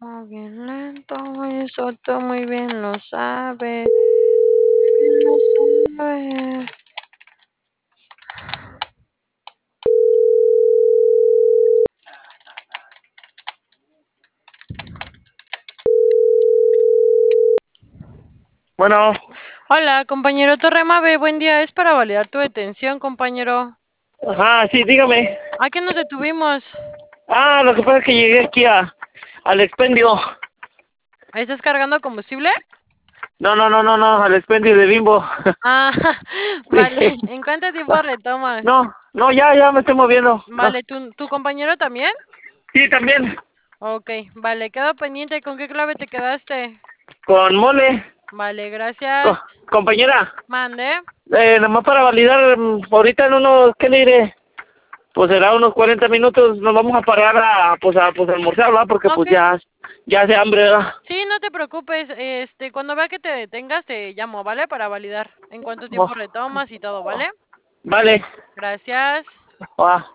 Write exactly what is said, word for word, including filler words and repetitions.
Muy bien lento, eso tú muy bien lo sabes. Bien lo sabes. Bueno, Hola, compañero Torremave, buen día. Es para validar tu detención, compañero. ajá, sí, dígame. ¿A qué nos detuvimos? Ah, lo que pasa es que llegué aquí a, al expendio. ¿Estás cargando combustible? No, no, no, no, no, al expendio de Bimbo. Ah, vale. Sí. ¿En cuánto tiempo retomas? No, no, ya, ya me estoy moviendo. No. Vale, ¿tu, tu compañero también? Sí, también, Ok, vale, quedo pendiente. ¿Con qué clave te quedaste? con mole. Vale, Co- gracias. compañera, Mande. eh, nomás para validar, mm, ahorita en unos, ¿qué le diré? Pues será unos cuarenta minutos, nos vamos a parar a, pues, a, pues, a almorzar, ¿verdad? Porque Ok. pues ya, ya hace hambre, ¿verdad? Sí, no te preocupes. Este, cuando vea que te detengas, te llamo, ¿vale? Para validar en cuánto Mo- tiempo retomas y todo, ¿vale? Vale. Gracias. Ah.